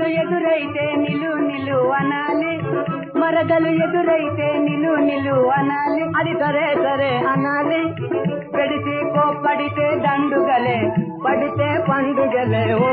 మరదలు ఎదురైతే నిలు నిలు అనాలి, మరదలు ఎదురైతే నిలు నిలు అనాలి, అది సరే సరే అనాలి. పెడితే కోప్పడితే దండుగలే, పడితే పండుగలే. ఓ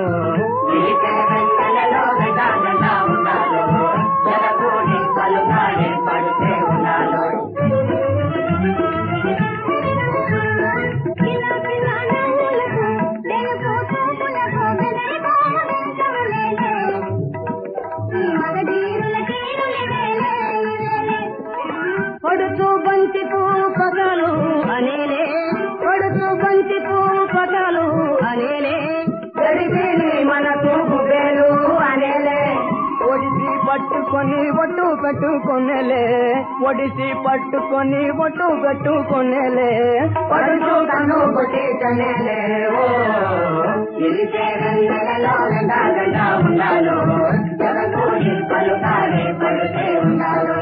పడుతూ బంతి పువ్వు పగలు అనేలే, పడుతూ బంతి పువ్వు పగలు అనేలే, గడిపేని మనకు గుబేలు అనేలే. ఒడిసి పట్టుకొని ఒట్టు పెట్టుకొనేలే, ఒడిసి పట్టుకొని ఒట్టు పెట్టుకొనేలే, పడుతూ కన్ను కొట్టేటనేలే. ఓ గెలిచే గంటలలో గంట గంట ఉండాలో, జగతూరి పలుకాలే పడుతే ఉండాలో.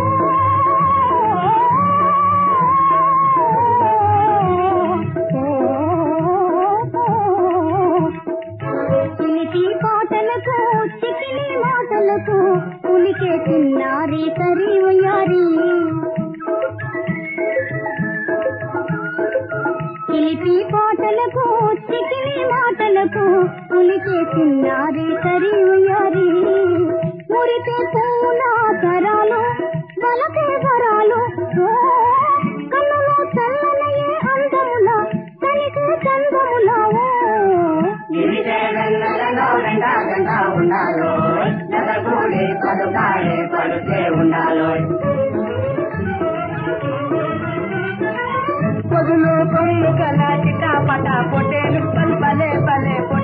పాటలకు చికిలి మాటలకు ఉలికే తిన్నారి సరి ఉయ్యారి, చిలిపి పాటలకు చికిలి మాటలకు ఉలికే తిన్నారి సరి ఉయ్యారి. మురితే పూల తరాలు బలకే వరాలు, కన్నులో చల్లనయే అందముల తనికే చందముల. పగులు కొమ్ము కల చిటా పట పొట్టేలు పలు పలే పలే